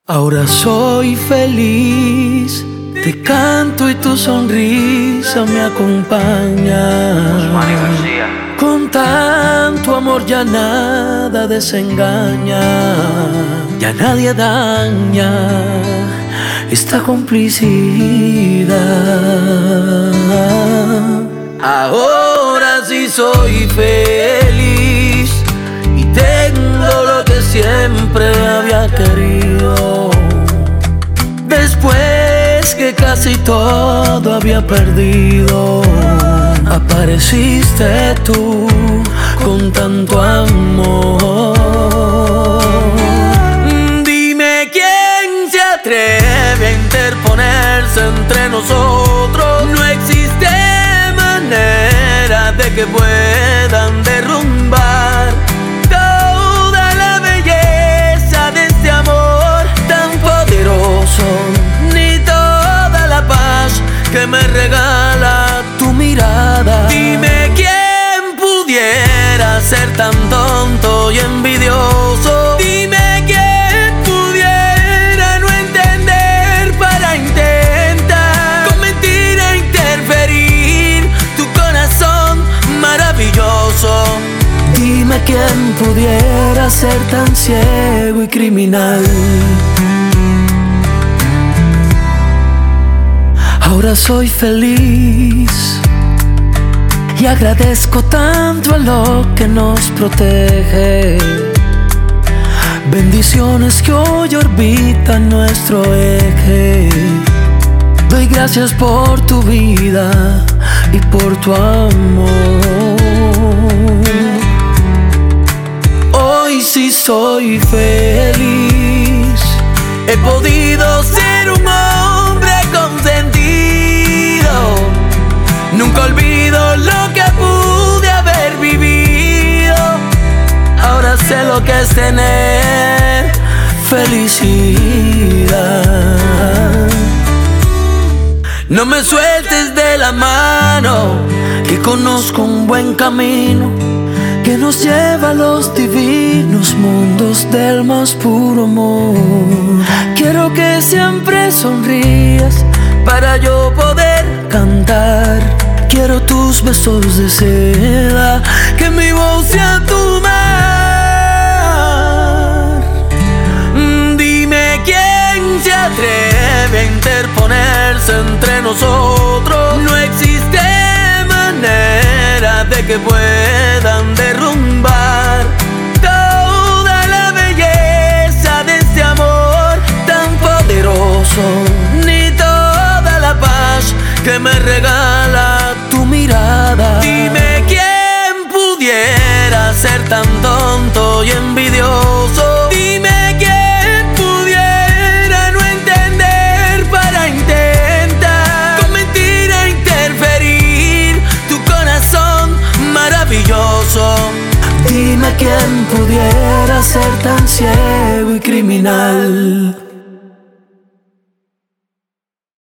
Ahora soy feliz, te canto y tu sonrisa me acompaña. Con tanto amor ya nada desengaña, ya nadie daña esta complicidad. Ahora sí soy feliz y tengo lo que siempre había querido. Después que casi todo había perdido, apareciste tú con tanto amor. Dime quién se atreve a interponerse entre nosotros. No existe manera de que puedan derrumbar toda la belleza de este amor tan poderoso, ni toda la paz que me regala tu mirada. Dime quién pudiera ser tan tonto y envidioso. Dime quién pudiera no entender para intentar con mentira interferir tu corazón maravilloso. Dime quién pudiera ser tan ciego y criminal. Ahora soy feliz y agradezco tanto a lo que nos protege. Bendiciones que hoy orbitan nuestro eje. Doy gracias por tu vida y por tu amor. Hoy sí soy feliz, he podido ser un hombre consentido. Nunca olvido lo que pude haber vivido. Ahora sé lo que es tener felicidad. No me sueltes de la mano, que conozco un buen camino que nos lleva a los divinos mundos del más puro amor. Quiero que siempre sonrías para yo poder cantar. Quiero tus besos de seda, que mi voz sea tu mar. Dime quién se atreve a interponerse entre nosotros. No existe manera de que puedan derrumbar toda la belleza de este amor tan poderoso, ni toda la paz que me regala tu mirada. Dime quién pudiera ser tan tonto y envidioso. Dime quién pudiera no entender para intentar con mentira interferir tu corazón maravilloso. Dime quién pudiera ser tan ciego y criminal.